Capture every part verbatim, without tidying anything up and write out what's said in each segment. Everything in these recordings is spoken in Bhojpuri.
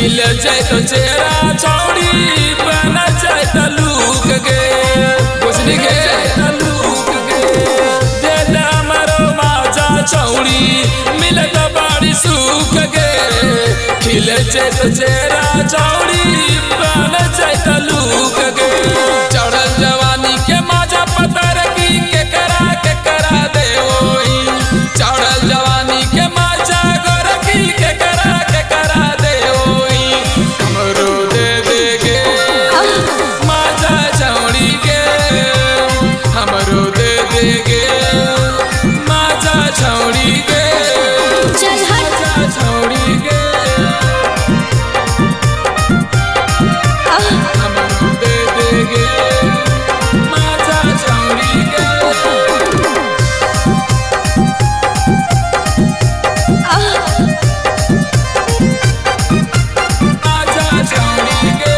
मिल जाए तो चेहरा छौड़ी बन जाए तो लूक गे बुझली गे लूक गे दे दे हमरो माजा छौड़ी मिल तो बड़ी सुख गे मिल जाए तो चेहरा छौड़ी बन जाए तो लूक गे चढ़ल जवानी के माजा पतर की के करा के करा दे ओई चढ़ल जवानी के माजा गोर की के करा के करा दे ओई हमरो दे दे गे माजा छौड़ी के हमरो दे दे गे माजा छौड़ी के चल हट माजा छौड़ी के हमरो दे दे गे माजा छौड़ी के माजा छौड़ी के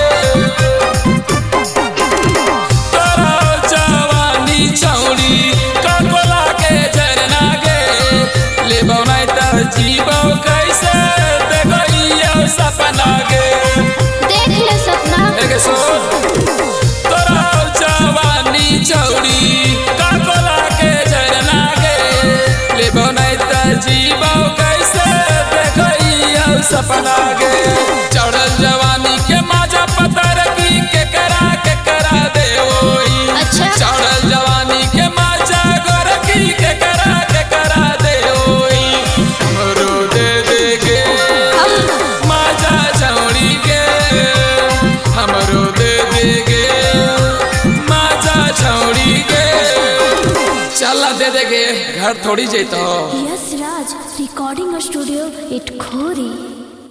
तोरा जवानी छौड़ी ककोला के झरना गे लेबौ नहीं त जीबौ कैसे देखइयो सपना गे देख ले सपना एक सोच तोरा जवानी छौड़ी ककोला के झरना गे लेबौ नहीं त जीबौ कैसे देखइयो सपना गे चढ़ल जवानी के माजा पतर की के करा के करा दे ओई अच्छा चढ़ल जवानी के माजा गोर की के करा के करा दे ओई हमरो दे दे गे माजा छौड़ी के हमरो दे दे गे माजा छौड़ी के चल दे दे गे घर थोड़ी जैतो। यस